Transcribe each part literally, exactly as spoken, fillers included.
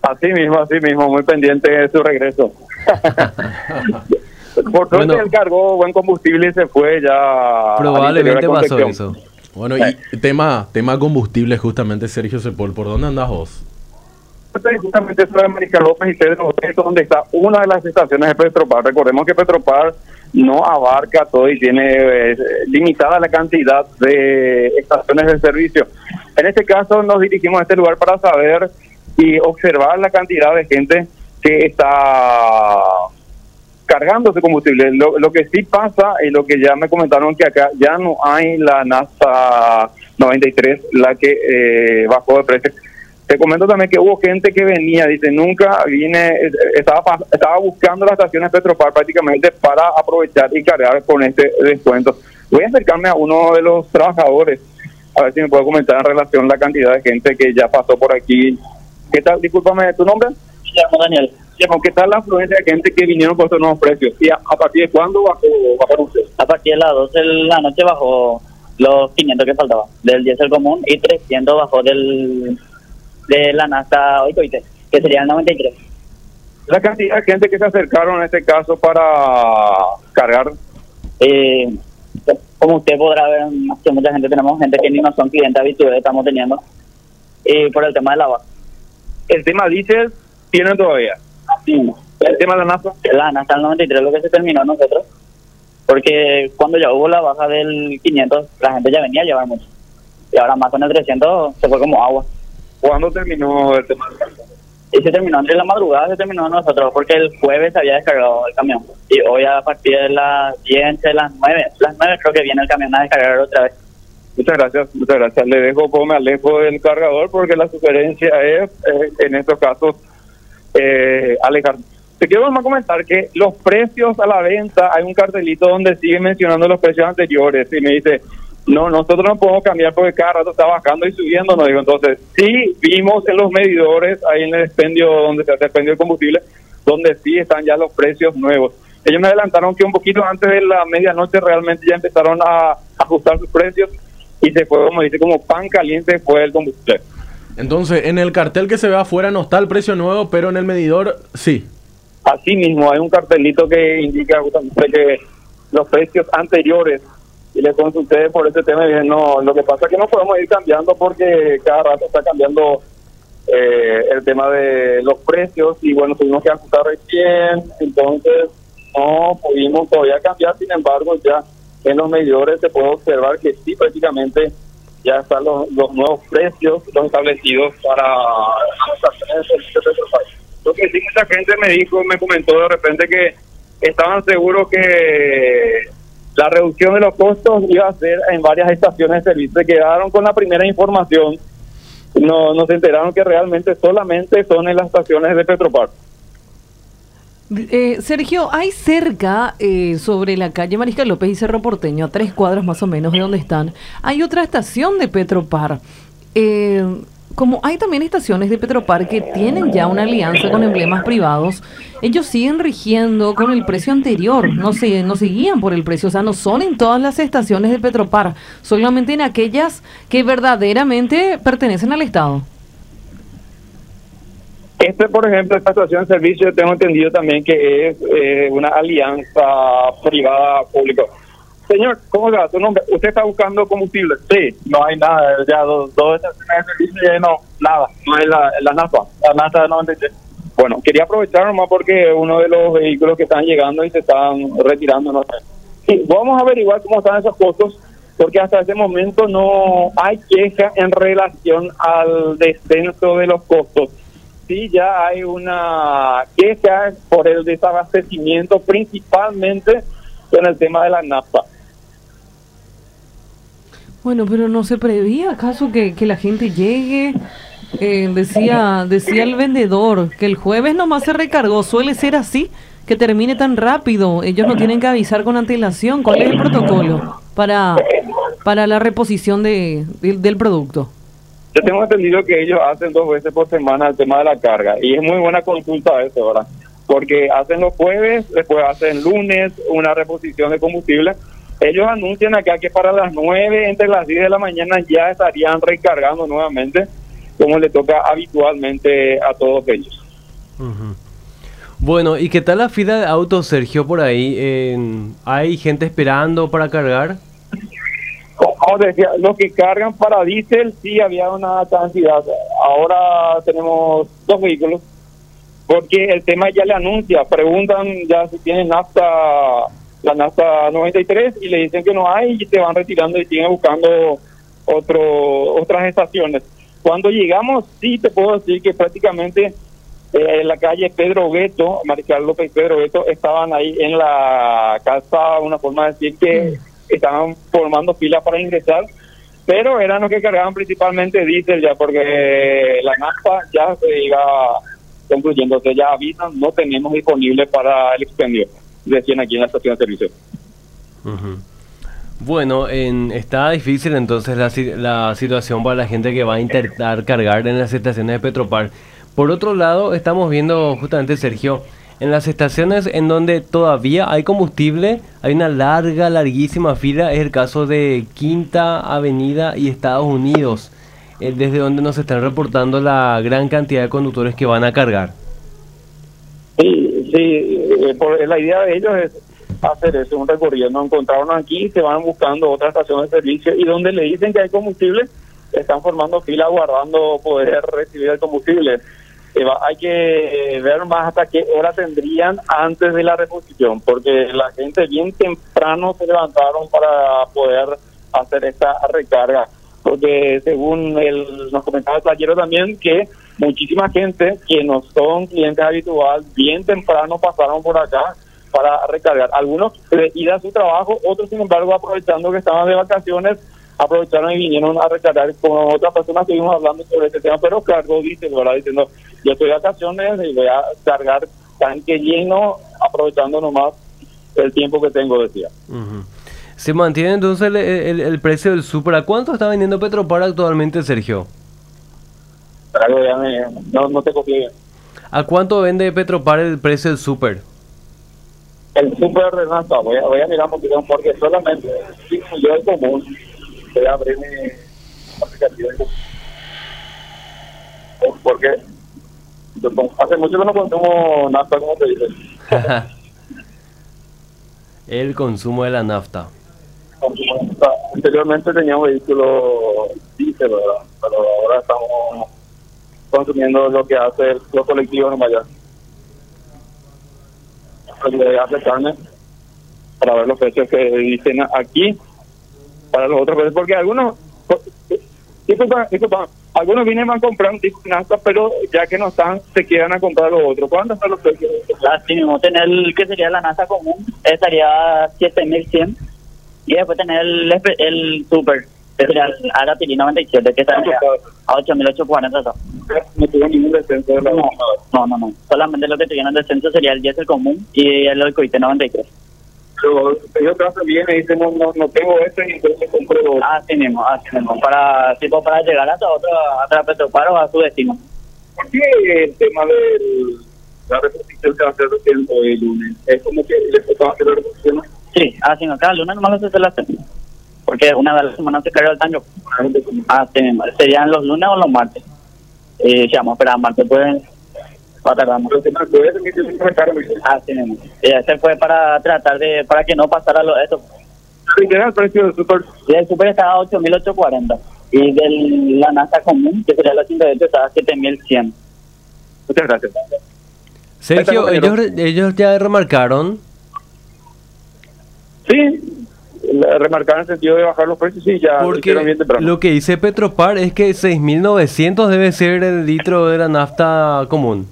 Así mismo, así mismo, muy pendiente de su regreso. Por suerte Bueno, él cargó buen combustible y se fue ya. probablemente al pasó interior de eso. Concepción. Bueno, y tema, tema combustible justamente, Sergio Sepol, ¿por dónde andás vos? Entonces, justamente sobre Mariscal López y Pedro Boteto, donde está una de las estaciones de Petropar. Recordemos que Petropar no abarca todo y tiene eh, limitada la cantidad de estaciones de servicio. En este caso nos dirigimos a este lugar para saber y observar la cantidad de gente que está cargando ese combustible. Lo, lo que sí pasa y lo que ya me comentaron que acá ya no hay la NASA noventa y tres, la que eh, bajó de precio. Te comento también que hubo gente que venía, dice, nunca vine, estaba estaba buscando las estaciones Petropar prácticamente para aprovechar y cargar con este descuento. Voy a acercarme a uno de los trabajadores, a ver si me puede comentar en relación a la cantidad de gente que ya pasó por aquí. ¿Qué tal? Discúlpame, ¿tu nombre? Me llamo Daniel. ¿Qué tal la afluencia de gente que vinieron por estos nuevos precios? ¿Y a, a partir de cuándo bajó, bajaron ustedes? A partir de las doce de la noche bajó los quinientos que faltaban, del diésel común, y trescientos bajó del de la NASA ocho que sería el noventa y tres. La cantidad de gente que se acercaron en este caso para cargar. Eh, como usted podrá ver, que mucha gente, tenemos gente que ni no son clientes habituales, estamos teniendo, eh, por el tema de la baja. El tema diésel tienen todavía. Sí. El tema de la NASA. La NASA el noventa y tres lo que se terminó nosotros, porque cuando ya hubo la baja del quinientos, la gente ya venía a llevar mucho. Y ahora más con el trescientos se fue como agua. ¿Cuándo terminó el tema? Y se terminó entre la madrugada, se terminó nosotros, porque el jueves se había descargado el camión. Y hoy a partir de las diez, de las nueve, las nueve creo que viene el camión a descargar otra vez. Muchas gracias, muchas gracias. Le dejo, pues me alejo del cargador porque la sugerencia es, eh, en estos casos, eh, alejar. Te quiero más comentar que los precios a la venta, hay un cartelito donde sigue mencionando los precios anteriores y me dice, no, nosotros no podemos cambiar porque cada rato está bajando y subiendo, no digo. Entonces, sí vimos en los medidores, ahí en el expendio, donde se hace el expendio de combustible, donde sí están ya los precios nuevos. Ellos me adelantaron que un poquito antes de la medianoche realmente ya empezaron a ajustar sus precios y se fue, como dice, como pan caliente fue el combustible. Entonces, en el cartel que se ve afuera no está el precio nuevo, pero en el medidor sí. Así mismo, hay un cartelito que indica justamente que los precios anteriores, y le consulté por este tema y dije, no, lo que pasa es que no podemos ir cambiando porque cada rato está cambiando eh, el tema de los precios y bueno, tuvimos que ajustar recién, entonces no pudimos todavía cambiar. Sin embargo, ya en los medidores se puede observar que sí, prácticamente ya están los, los nuevos precios, los establecidos para las estaciones de servicio de Petropar. Lo que sí, mucha gente me dijo, me comentó de repente que estaban seguros que la reducción de los costos iba a ser en varias estaciones de servicio. Se quedaron con la primera información, no, nos enteraron que realmente solamente son en las estaciones de Petropar. Eh, Sergio, hay cerca, eh, sobre la calle Mariscal López y Cerro Porteño, a tres cuadras más o menos de donde están, hay otra estación de Petropar. Eh, como hay también estaciones de Petropar que tienen ya una alianza con emblemas privados, ellos siguen rigiendo con el precio anterior, no se, no se guían por el precio, o sea, no son en todas las estaciones de Petropar, solamente en aquellas que verdaderamente pertenecen al Estado. Este, por ejemplo, esta estación de servicio, tengo entendido también que es eh, una alianza privada-pública. Señor, ¿cómo se va? ¿Tu nombre? ¿Usted está buscando combustible? Sí, no hay nada, ya dos, dos estaciones de servicio y no, nada, no hay la, la NASA, la NASA noventa y tres. Bueno, quería aprovechar nomás porque uno de los vehículos que están llegando y se están retirando, no sé. Sí, vamos a averiguar cómo están esos costos, porque hasta ese momento no hay queja en relación al descenso de los costos. Sí, ya hay una queja por el desabastecimiento, principalmente en el tema de la nafta. Bueno, pero no se prevía acaso que, que la gente llegue. Eh, decía decía el vendedor que el jueves nomás se recargó. Suele ser así, que termine tan rápido. Ellos no tienen que avisar con antelación. ¿Cuál es el protocolo para para la reposición de, de del producto? Yo tengo entendido que ellos hacen dos veces por semana el tema de la carga y es muy buena consulta eso, ¿verdad? Porque hacen los jueves, después hacen lunes una reposición de combustible. Ellos anuncian acá que para las nueve, entre las diez de la mañana ya estarían recargando nuevamente como le toca habitualmente a todos ellos. Uh-huh. Bueno, ¿y qué tal la fila de autos, Sergio, por ahí? Eh, ¿hay gente esperando para cargar? Como te decía, los que cargan para diésel sí había una cantidad. Ahora tenemos dos vehículos, porque el tema ya le anuncia, preguntan ya si tienen nafta, la nafta noventa y tres, y le dicen que no hay y se van retirando y siguen buscando otro, otras estaciones. Cuando llegamos, sí te puedo decir que prácticamente eh, en la calle Pedro Gueto, Mariscal López y Pedro Gueto, estaban ahí en la casa, una forma de decir que estaban formando filas para ingresar, pero eran los que cargaban principalmente diésel ya, porque la nafta ya se iba concluyendo, o sea, ya avisan, no tenemos disponible para el expendio, decían aquí en la estación de servicio. Uh-huh. Bueno, en, está difícil entonces la, la situación para la gente que va a intentar cargar en las estaciones de Petropar. Por otro lado, estamos viendo justamente, Sergio, en las estaciones en donde todavía hay combustible, hay una larga, larguísima fila. Es el caso de Quinta Avenida y Estados Unidos, eh, desde donde nos están reportando la gran cantidad de conductores que van a cargar. Sí, sí, eh, por, la idea de ellos es hacer eso, un recorrido. Nos encontraron aquí, se van buscando otra estación de servicio y donde le dicen que hay combustible, están formando fila aguardando poder recibir el combustible. Eh, va, hay que eh, ver más hasta qué hora tendrían antes de la reposición, porque la gente bien temprano se levantaron para poder hacer esta recarga, porque según el, nos comentaba el playero también que muchísima gente que no son clientes habituales bien temprano pasaron por acá para recargar, algunos de ir a su trabajo, otros sin embargo aprovechando que estaban de vacaciones aprovecharon y vinieron a recargar. Con otras personas que estuvimos hablando sobre este tema, pero cargo dice, ¿verdad? Diciendo, yo estoy de vacaciones y voy a cargar tanque lleno, aprovechando nomás el tiempo que tengo, decía. Uh-huh. ¿Se mantiene entonces el, el, el precio del súper? ¿A cuánto está vendiendo Petropar actualmente, Sergio? Pero ya me, no, no te copié bien. ¿A cuánto vende Petropar el precio del súper? El súper de nafta, voy a, voy a mirar un poquito, porque solamente yo el común voy a abrir mi aplicación. Porque hace mucho que no consumo nafta, como te dices. El consumo de la nafta. Anteriormente tenía un vehículo diésel, ¿verdad? Pero ahora estamos consumiendo lo que hace los colectivos nomás ya. Voy a acercarme para ver los precios que dicen aquí para los otros precios, porque algunos disculpa, disculpa, algunos vienen a comprar un tipo de nafta, pero ya que no están, se quedan a comprar los otros. ¿Cuántos están los precios? Así mismo, tener el que sería la nafta común, estaría siete mil cien, y después tener el, el super, que sería el Aratiri noventa y siete, que estaría a ocho mil ochocientos cuarenta. No tuvo ningún descenso de la no, no, no, no, solamente lo que tuvieron descenso sería el diésel común y el Oicoite noventa y tres. Pero ellos traen bien y dicen, no, no, no tengo este y entonces compro. Así mismo, así mismo, para, tipo, para llegar hasta otro, hasta Petropar o a su destino. ¿Por qué el tema de la reposición se va a hacer el lunes? ¿Es como que les toca hacer la reposición? Sí, así no, cada lunes nomás se la hacen, porque una vez a la semana se carga el tanque. Así mismo, serían los lunes o los martes. Y si vamos a esperar martes, pues va a tardar mucho. Así mismo. Y ese fue para tratar de, para que no pasara lo, eso. ¿Qué era el precio del super? Y el super estaba a ocho mil ochocientos cuarenta. Y de la nafta común, que sería la ochenta y ocho, estaba a siete mil cien. Muchas gracias. Sergio, ellos, ellos ya remarcaron. Sí, remarcaron el sentido de bajar los precios, sí, ya. Porque lo que dice Petropar es que seis mil novecientos debe ser el litro de la nafta común.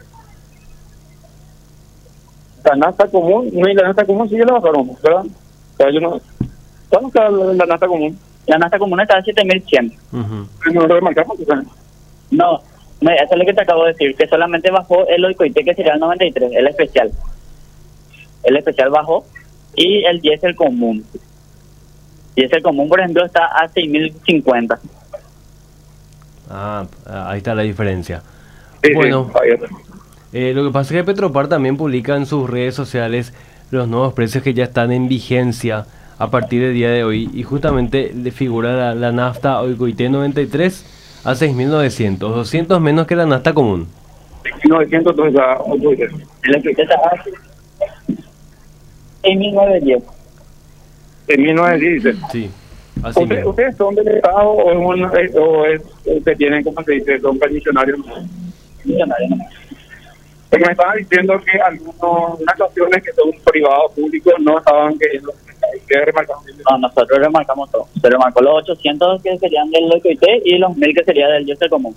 La nafta común, no, y la nafta común sí ya la bajaron, ¿verdad? O sea, yo no, ¿cuánto está la, la nafta común? La nafta común está a siete mil cien. Uh-huh. ¿No lo remarcamos? O sea, no, no, eso es lo que te acabo de decir, que solamente bajó el Oicoite, que sería el noventa y tres, el especial. El especial bajó y el diésel común. Y ese común, por ejemplo, está a seis mil cincuenta. Ah, ahí está la diferencia. sí, Bueno, sí, eh, lo que pasa es que Petropar también publica en sus redes sociales los nuevos precios que ya están en vigencia a partir del día de hoy. Y justamente le figura la, la nafta Oicoite noventa y tres a seis mil novecientos, doscientos menos que la nafta común. seis mil novecientos, entonces a ocho mil. El electricidad está a seis mil novecientos diez. seis mil novecientos diez. Sí, así ¿Usted, mismo. ¿Ustedes son del Estado o es, un, o es que tienen, como se dice, son permisionarios? Millonario, ¿no? Porque me estaban diciendo que algunas estaciones que son privados, públicos, no estaban queriendo. ¿Qué remarcaron? No, nosotros remarcamos todo. Se remarcó los ochocientos que serían del O I T y los mil que serían del Yester común.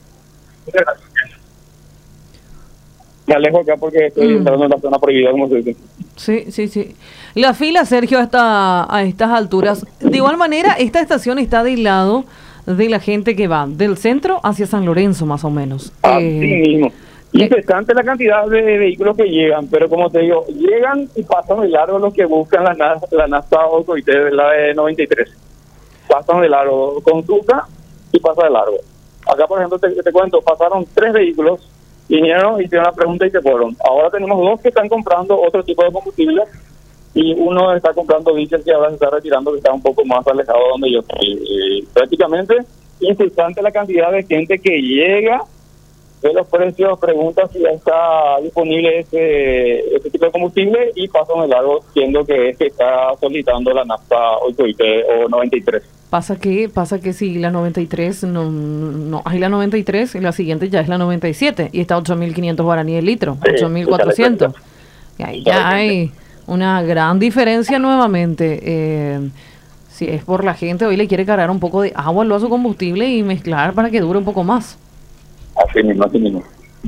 Me alejo acá porque estoy Mm. entrando en la zona prohibida, como se dice. Sí, sí, sí. La fila, Sergio, está a estas alturas. De igual manera, esta estación está del lado de la gente que va del centro hacia San Lorenzo, más o menos. Así Eh, mismo. Interesante la cantidad de vehículos que llegan, pero como te digo, llegan y pasan de largo los que buscan la, na- la nafta O C O I T, la de noventa y tres. Pasan de largo, consulta y pasa de largo. Acá, por ejemplo, te, te cuento, pasaron tres vehículos, vinieron, hicieron la pregunta y se fueron. Ahora tenemos dos que están comprando otro tipo de combustible y uno está comprando diésel que ahora se está retirando, que está un poco más alejado de donde yo estoy. Y prácticamente interesante la cantidad de gente que llega, ve los precios, pregunta si ya está disponible ese, ese tipo de combustible y pasan de largo, siendo que es que está solicitando la nafta O C O I T o noventa y tres. Pasa que, pasa que si la noventa y tres, no, no hay la noventa y tres, y la siguiente ya es la noventa y siete, y está ocho mil quinientos guaraní el litro, Sí, ocho mil cuatrocientos. Y ahí ya hay una gran diferencia nuevamente. Eh, si es por la gente, hoy le quiere cargar un poco de agua al vaso combustible y mezclar para que dure un poco más. Así mismo, así mismo.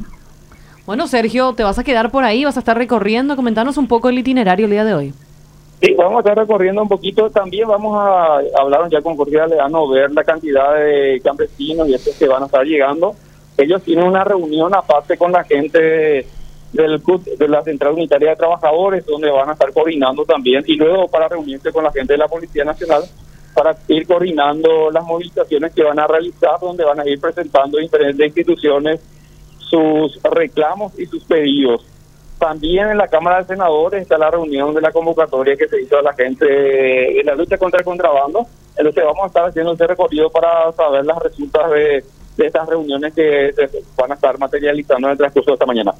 Bueno, Sergio, te vas a quedar por ahí, vas a estar recorriendo. Comentanos un poco el itinerario el día de hoy. Sí, vamos a estar recorriendo un poquito. También vamos a hablar ya con Jorge Aleano, ver la cantidad de campesinos y estos que van a estar llegando. Ellos tienen una reunión aparte con la gente del C U T, de la Central Unitaria de Trabajadores, donde van a estar coordinando también, y luego para reunirse con la gente de la Policía Nacional para ir coordinando las movilizaciones que van a realizar, donde van a ir presentando diferentes instituciones sus reclamos y sus pedidos. También en la Cámara de Senadores está la reunión de la convocatoria que se hizo a la gente de la lucha contra el contrabando. Entonces vamos a estar haciendo ese recorrido para saber las resultas de, de estas reuniones que se van a estar materializando en el transcurso de esta mañana.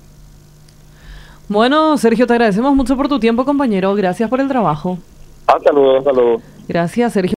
Bueno, Sergio, te agradecemos mucho por tu tiempo, compañero. Gracias por el trabajo. Ah, saludos, saludos. Gracias, Sergio.